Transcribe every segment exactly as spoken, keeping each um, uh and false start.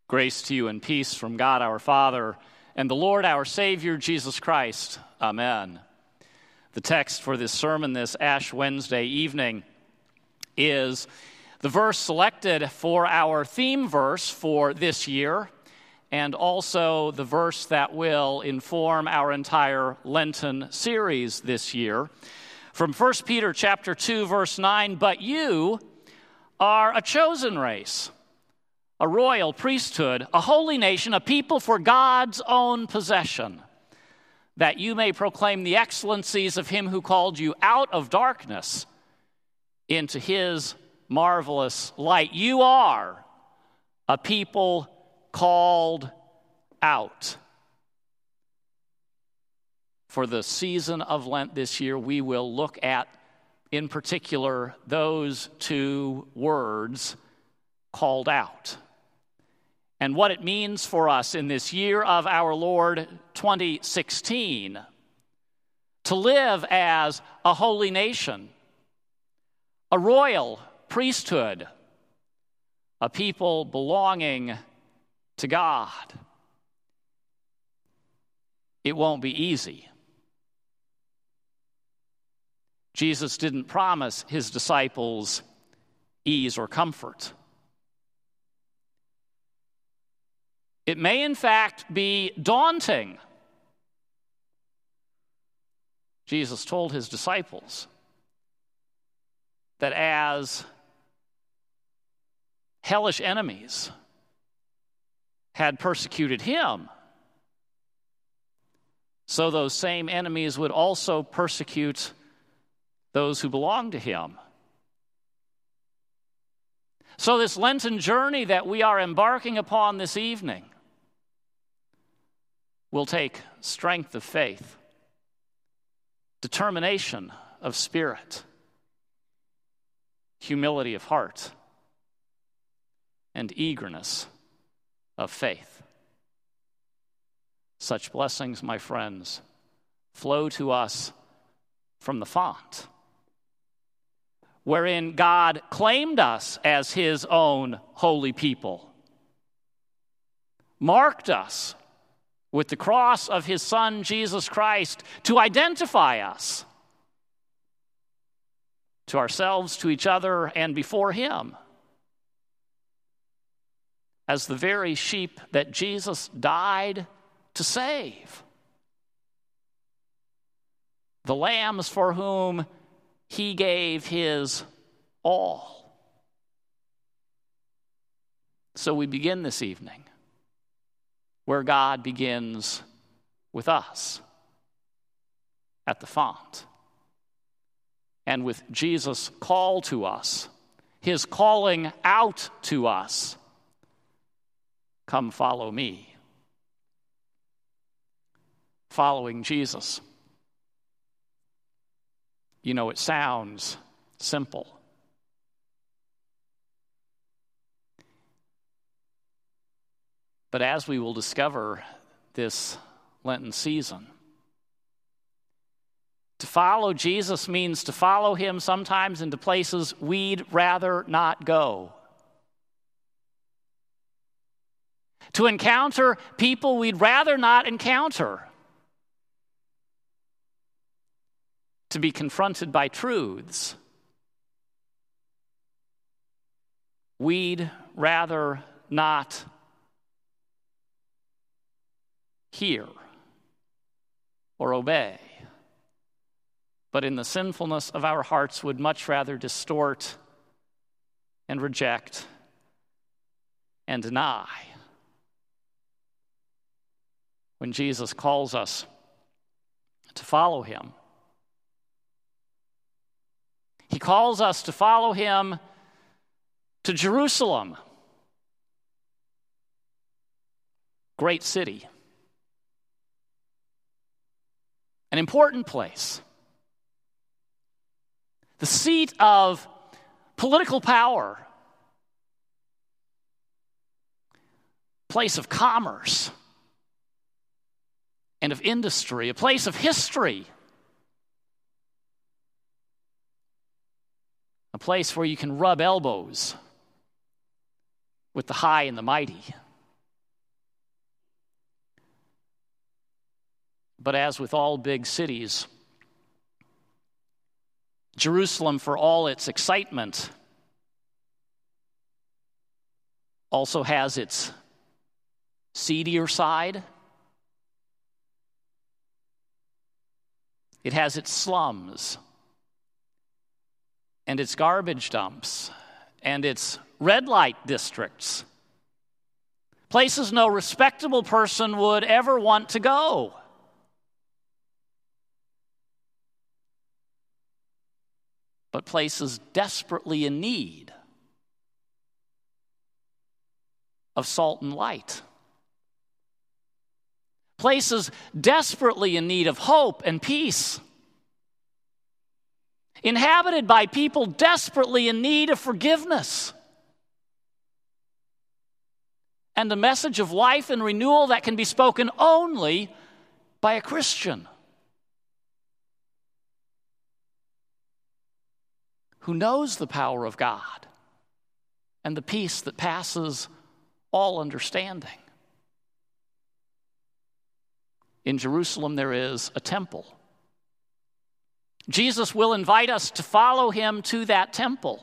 Grace to you and peace from God our Father and the Lord our Savior, Jesus Christ. Amen. The text for this sermon this Ash Wednesday evening is the verse selected for our theme verse for this year, and also the verse that will inform our entire Lenten series this year. From First Peter chapter two, verse nine, "But you are a chosen race, a royal priesthood, a holy nation, a people for God's own possession, that you may proclaim the excellencies of him who called you out of darkness into his marvelous light." You are a people called out. For the season of Lent this year, we will look at, in particular, those two words, called out, and what it means for us in this year of our Lord twenty sixteen to live as a holy nation, a royal priesthood, a people belonging to God. It won't be easy. Jesus didn't promise his disciples ease or comfort. It may, in fact, be daunting. Jesus told his disciples that as hellish enemies had persecuted him, so those same enemies would also persecute those who belong to him. So this Lenten journey that we are embarking upon this evening will take strength of faith, determination of spirit, humility of heart, and eagerness of faith. Such blessings, my friends, flow to us from the font, wherein God claimed us as his own holy people, marked us with the cross of his Son, Jesus Christ, to identify us to ourselves, to each other, and before him as the very sheep that Jesus died to save, the lambs for whom he gave his all. So we begin this evening where God begins with us, at the font, and with Jesus' call to us, his calling out to us, "Come follow me." Following Jesus. You know, it sounds simple. But as we will discover this Lenten season, to follow Jesus means to follow him sometimes into places we'd rather not go. To encounter people we'd rather not encounter. To be confronted by truths we'd rather not hear or obey, but in the sinfulness of our hearts would much rather distort and reject and deny. When Jesus calls us to follow him, he calls us to follow him to Jerusalem, great city, an important place, the seat of political power, place of commerce and of industry, a place of history, a place where you can rub elbows with the high and the mighty, But as with all big cities, Jerusalem, for all its excitement, also has its seedier side. It has its slums and its garbage dumps and its red light districts, places no respectable person would ever want to go. But places desperately in need of salt and light. Places desperately in need of hope and peace. Inhabited by people desperately in need of forgiveness. And a message of life and renewal that can be spoken only by a Christian who knows the power of God and the peace that passes all understanding. In Jerusalem, there is a temple. Jesus will invite us to follow him to that temple.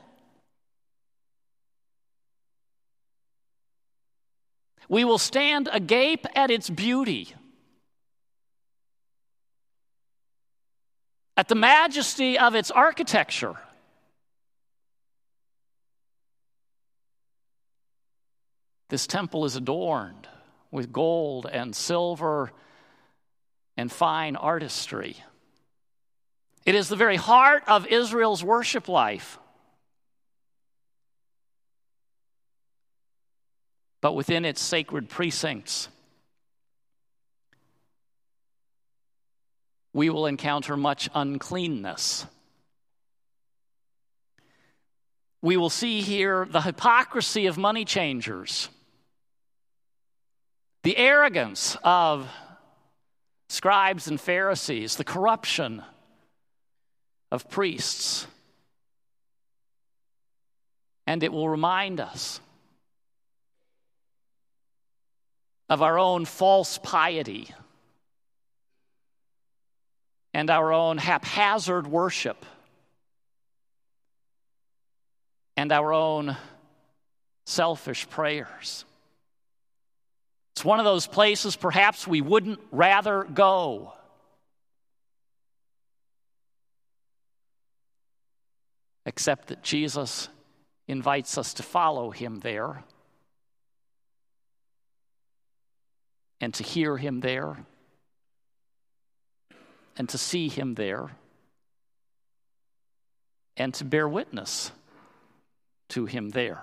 We will stand agape at its beauty, at the majesty of its architecture. This temple is adorned with gold and silver and fine artistry. It is the very heart of Israel's worship life. But within its sacred precincts, we will encounter much uncleanness. We will see here the hypocrisy of money changers, the arrogance of scribes and Pharisees, the corruption of priests. And it will remind us of our own false piety and our own haphazard worship and our own selfish prayers. It's one of those places perhaps we wouldn't rather go. Except that Jesus invites us to follow him there and to hear him there and to see him there and to bear witness to him there.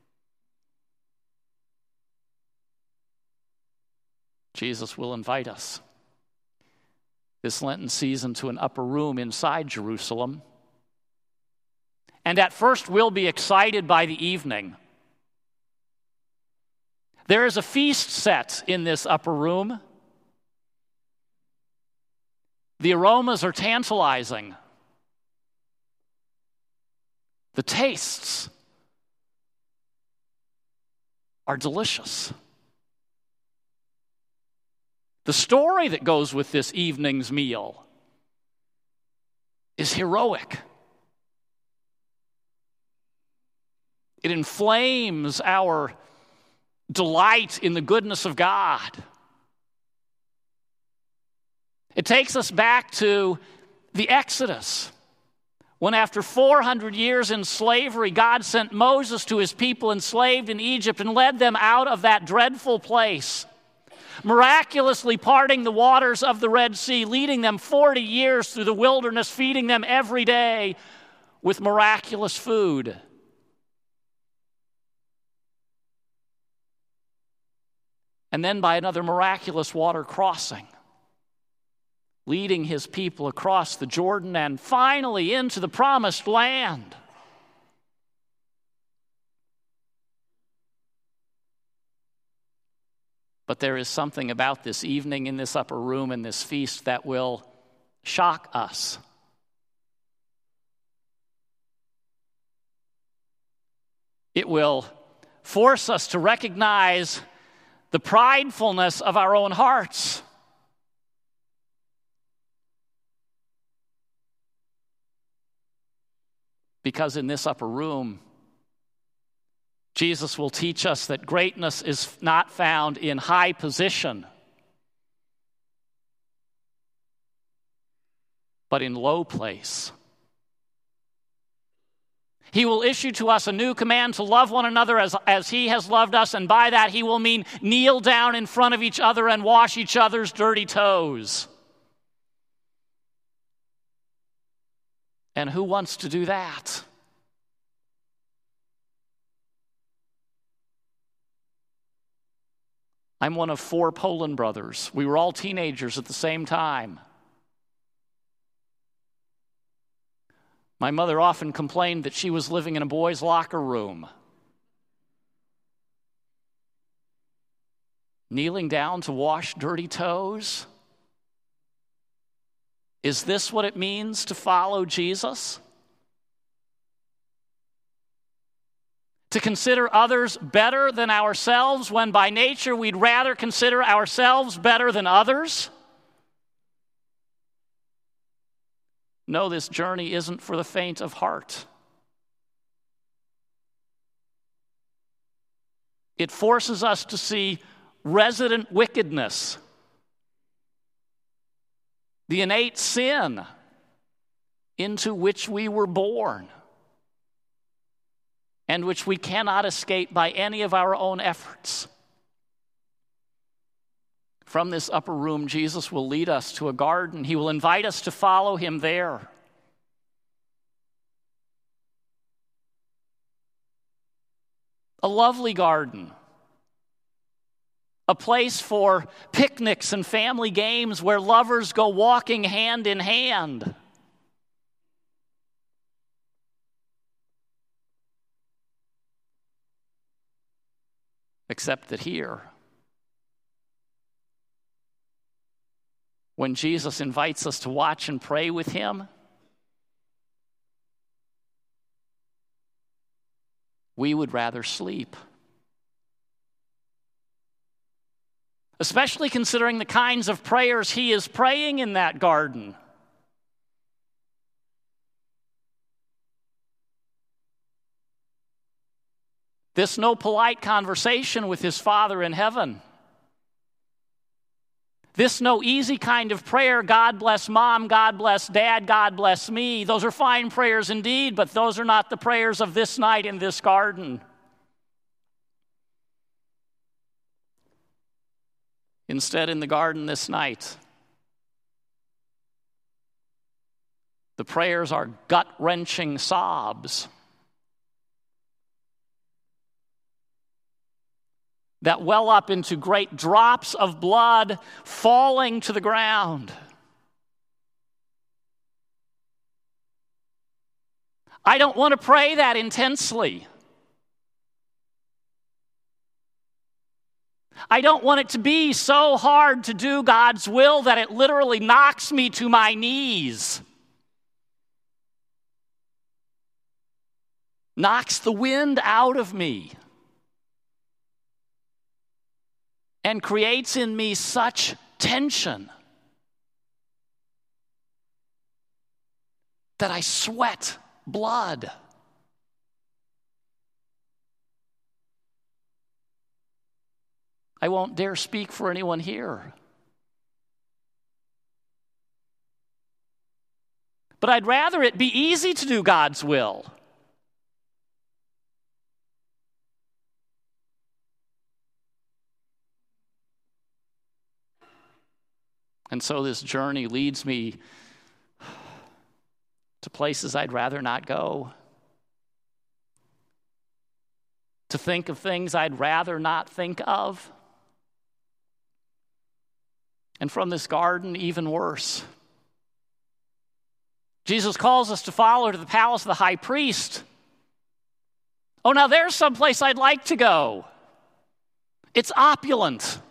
Jesus will invite us this Lenten season to an upper room inside Jerusalem. And at first we'll be excited by the evening. There is a feast set in this upper room. The aromas are tantalizing. The tastes are delicious. The story that goes with this evening's meal is heroic. It inflames our delight in the goodness of God. It takes us back to the Exodus, when after four hundred years in slavery, God sent Moses to his people enslaved in Egypt and led them out of that dreadful place, miraculously parting the waters of the Red Sea, leading them forty years through the wilderness, feeding them every day with miraculous food. And then by another miraculous water crossing, leading his people across the Jordan and finally into the promised land. But there is something about this evening in this upper room and this feast that will shock us. It will force us to recognize the pridefulness of our own hearts. Because in this upper room, Jesus will teach us that greatness is not found in high position, but in low place. He will issue to us a new command to love one another as, as he has loved us, and by that he will mean kneel down in front of each other and wash each other's dirty toes. And who wants to do that? I'm one of four Poland brothers. We were all teenagers at the same time. My mother often complained that she was living in a boys' locker room. Kneeling down to wash dirty toes? Is this what it means to follow Jesus? To consider others better than ourselves when by nature we'd rather consider ourselves better than others? No, this journey isn't for the faint of heart. It forces us to see resident wickedness, the innate sin into which we were born, and which we cannot escape by any of our own efforts. From this upper room, Jesus will lead us to a garden. He will invite us to follow him there. A lovely garden. A place for picnics and family games where lovers go walking hand in hand. Except that here, when Jesus invites us to watch and pray with him, we would rather sleep. Especially considering the kinds of prayers he is praying in that garden. This no polite conversation with his Father in heaven. This no easy kind of prayer, God bless mom, God bless dad, God bless me. Those are fine prayers indeed, but those are not the prayers of this night in this garden. Instead, in the garden this night, the prayers are gut-wrenching sobs that well up into great drops of blood falling to the ground. I don't want to pray that intensely. I don't want it to be so hard to do God's will that it literally knocks me to my knees. Knocks the wind out of me. And creates in me such tension that I sweat blood. I won't dare speak for anyone here. But I'd rather it be easy to do God's will. And so this journey leads me to places I'd rather not go, to think of things I'd rather not think of. And from this garden, even worse. Jesus calls us to follow to the palace of the high priest. Oh, now there's someplace I'd like to go. It's opulent.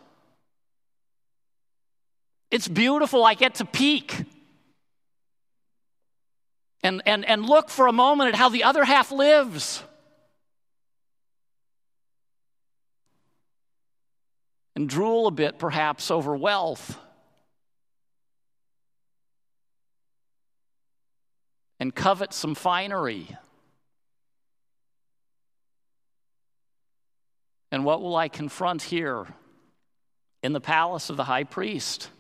It's beautiful. I get to peek and, and, and look for a moment at how the other half lives. And drool a bit, perhaps, over wealth. And covet some finery. And what will I confront here in the palace of the high priest?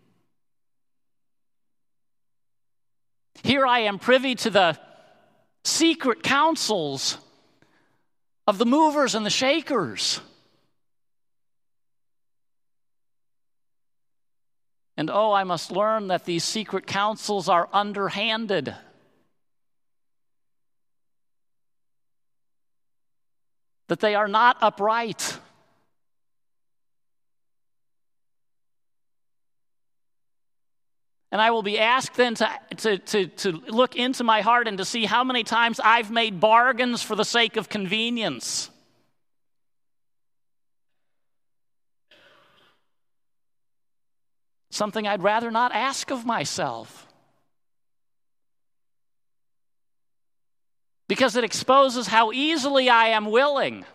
Here I am privy to the secret counsels of the movers and the shakers. And oh, I must learn that these secret counsels are underhanded. That they are not upright. And I will be asked then to, to, to, to look into my heart and to see how many times I've made bargains for the sake of convenience. Something I'd rather not ask of myself. Because it exposes how easily I am willing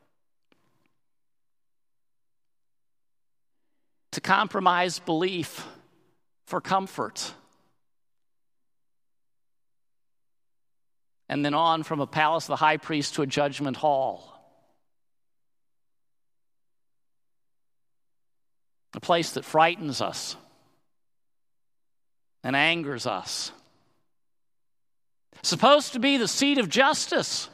to compromise belief for comfort. And then on from a palace of the high priest to a judgment hall. A place that frightens us and angers us. Supposed to be the seat of justice.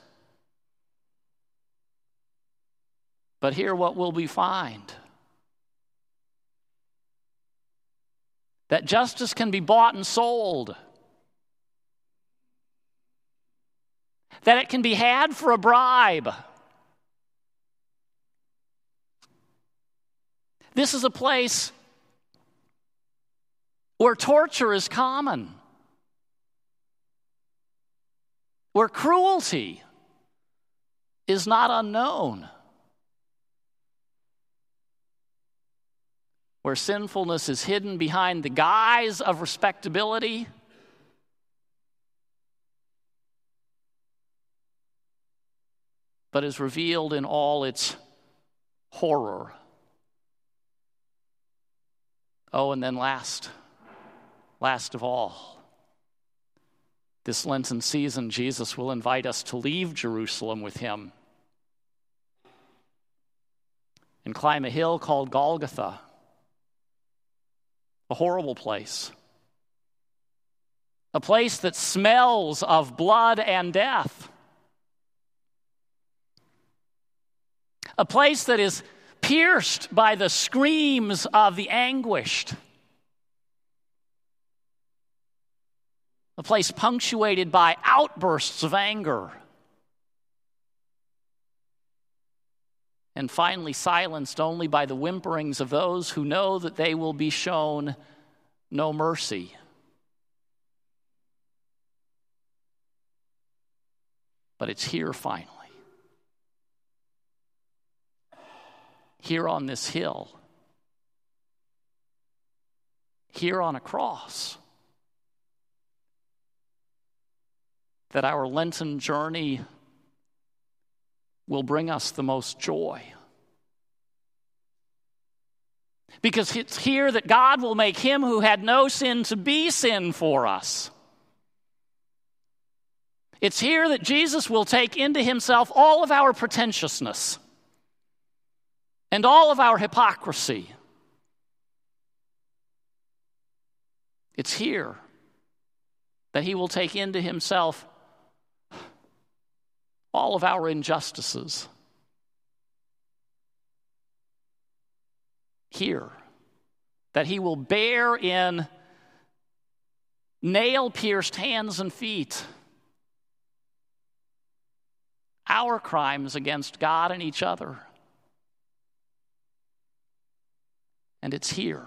But here what will we find? That justice can be bought and sold. That it can be had for a bribe. This is a place where torture is common, where cruelty is not unknown, where sinfulness is hidden behind the guise of respectability, but is revealed in all its horror. Oh, and then last, last of all, this Lenten season, Jesus will invite us to leave Jerusalem with him and climb a hill called Golgotha, a horrible place, a place that smells of blood and death, a place that is pierced by the screams of the anguished. A place punctuated by outbursts of anger. And finally silenced only by the whimperings of those who know that they will be shown no mercy. But it's here finally. Here on this hill, here on a cross, that our Lenten journey will bring us the most joy. Because it's here that God will make him who had no sin to be sin for us. It's here that Jesus will take into himself all of our pretentiousness and all of our hypocrisy. It's here that he will take into himself all of our injustices. Here that he will bear in nail-pierced hands and feet our crimes against God and each other. And it's here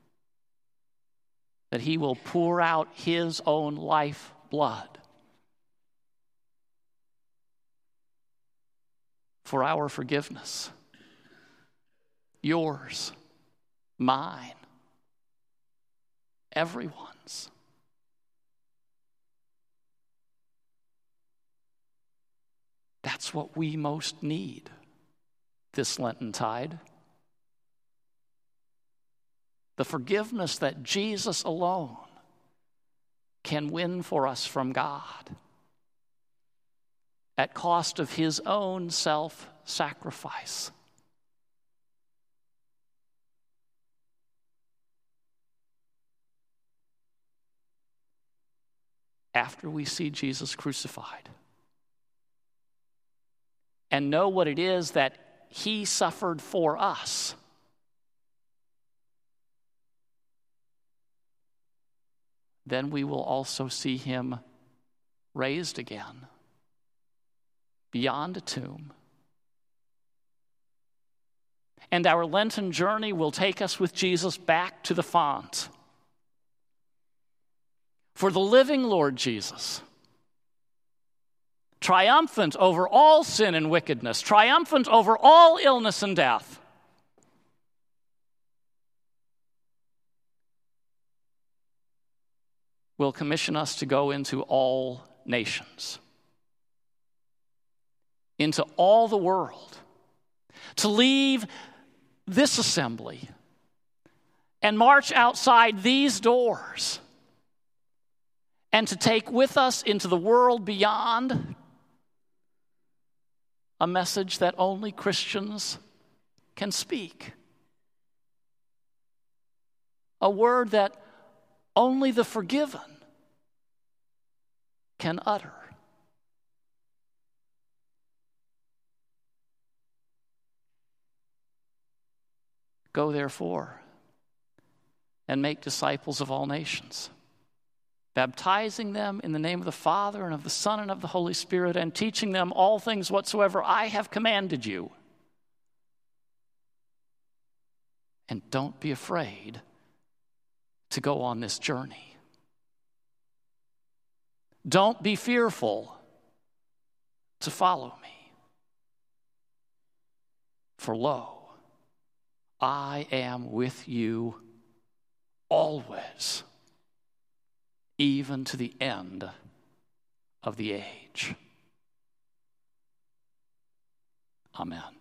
that he will pour out his own life blood for our forgiveness. Yours, mine, everyone's. That's what we most need this Lenten tide. The forgiveness that Jesus alone can win for us from God at cost of his own self-sacrifice. after we see Jesus crucified and know what it is that he suffered for us, then we will also see him raised again beyond a tomb. And our Lenten journey will take us with Jesus back to the font. For the living Lord Jesus, triumphant over all sin and wickedness, triumphant over all illness and death, will commission us to go into all nations, into all the world, to leave this assembly and march outside these doors, and to take with us into the world beyond a message that only Christians can speak, a word that only the forgiven can utter. Go therefore and make disciples of all nations, baptizing them in the name of the Father and of the Son and of the Holy Spirit, and teaching them all things whatsoever I have commanded you. And don't be afraid to go on this journey. Don't be fearful to follow me. For lo, I am with you always, even to the end of the age. Amen.